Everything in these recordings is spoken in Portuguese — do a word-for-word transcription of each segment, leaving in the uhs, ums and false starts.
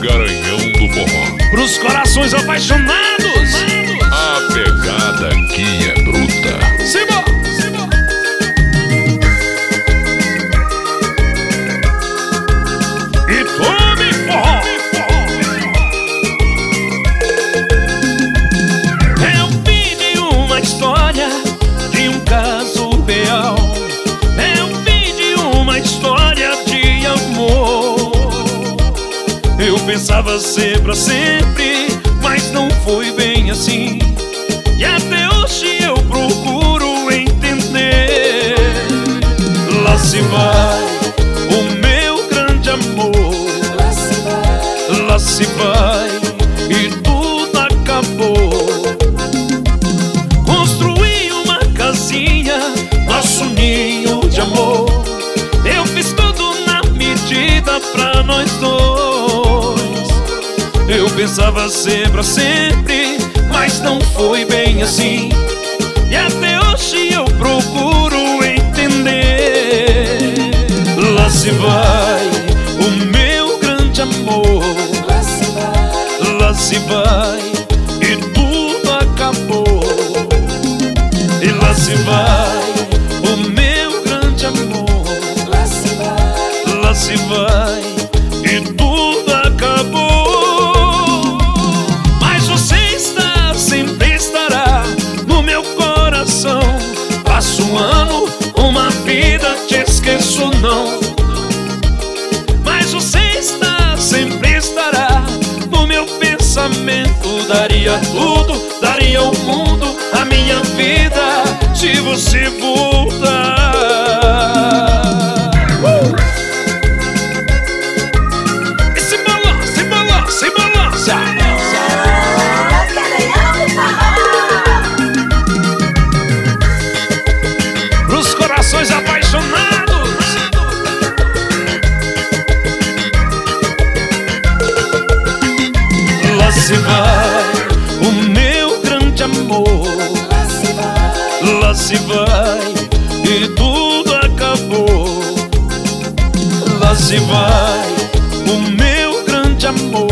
garanhão do forró. Pros corações apaixonados, A pegada aqui é bruta. Simba! E tome forró! Eu vi uma história de um caso real. Eu vi uma história de amor. Eu pensava ser pra sempre, mas não foi bem assim. E até hoje eu procuro entender. Lá se vai o meu grande amor. Lá se vai e tudo acabou. Construí uma casinha, nosso ninho de amor. Eu fiz tudo na medida pra nós dois. Eu pensava ser pra sempre, mas não foi bem assim. E até hoje eu procuro entender. Lá se vai o meu grande amor. Lá se vai e tudo acabou. E lá se vai o meu grande amor. Lá se vai e tudo acabou. Mas você está, sempre estará no meu coração. Passo um ano, uma vida, te esqueço não. Mas você está, sempre estará no meu pensamento. Daria tudo, daria o mundo, a minha vida, se você voltar. E se balança, se balança, se balança. Pros corações apaixonados, lá se vai o meu grande amor. Lá se vai e tudo acabou. Lá se vai o meu grande amor.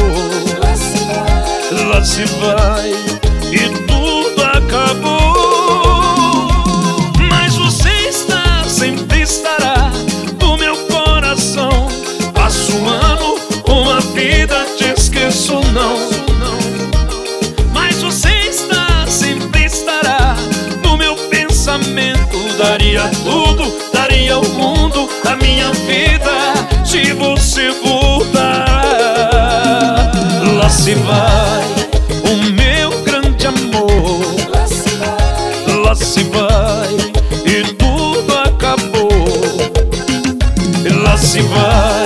Lá se vai e tudo acabou. Mas você está, sempre estará no meu coração. Passo um ano, uma vida, te esqueço não. Mas você está, sempre estará no meu pensamento. Daria tudo, daria o mundo, a minha vida, se você voltar. Lá se vai o meu grande amor. Lá se vai e tudo acabou. E lá se vai